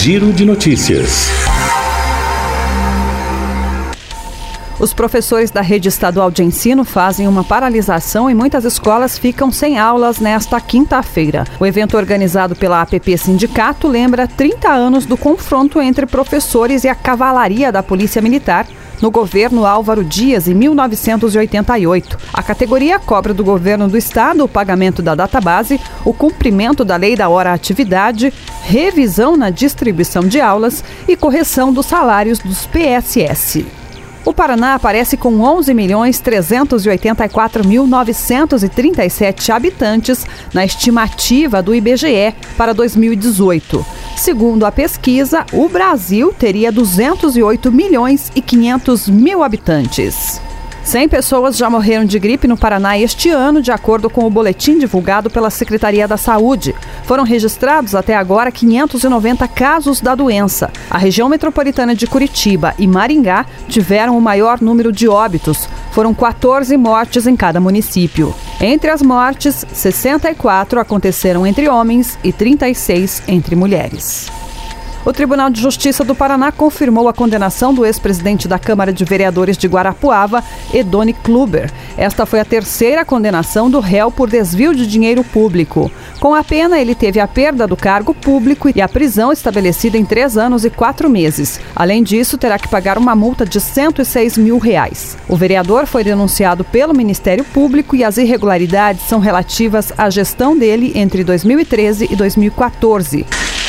Giro de Notícias. Os professores da rede estadual de ensino fazem uma paralisação e muitas escolas ficam sem aulas nesta quinta-feira. O evento organizado pela APP Sindicato lembra 30 anos do confronto entre professores e a cavalaria da Polícia Militar no governo Álvaro Dias, em 1988. A categoria cobra do governo do estado o pagamento da database, o cumprimento da lei da hora-atividade, revisão na distribuição de aulas e correção dos salários dos PSS. O Paraná aparece com 11.384.937 habitantes na estimativa do IBGE para 2018. Segundo a pesquisa, o Brasil teria 208.500.000 habitantes. 100 pessoas já morreram de gripe no Paraná este ano, de acordo com o boletim divulgado pela Secretaria da Saúde. Foram registrados até agora 590 casos da doença. A região metropolitana de Curitiba e Maringá tiveram o maior número de óbitos. Foram 14 mortes em cada município. Entre as mortes, 64 aconteceram entre homens e 36 entre mulheres. O Tribunal de Justiça do Paraná confirmou a condenação do ex-presidente da Câmara de Vereadores de Guarapuava, Edoni Kluber. Esta foi a terceira condenação do réu por desvio de dinheiro público. Com a pena, ele teve a perda do cargo público e a prisão estabelecida em 3 anos e 4 meses. Além disso, terá que pagar uma multa de R$106 mil. O vereador foi denunciado pelo Ministério Público e as irregularidades são relativas à gestão dele entre 2013 e 2014.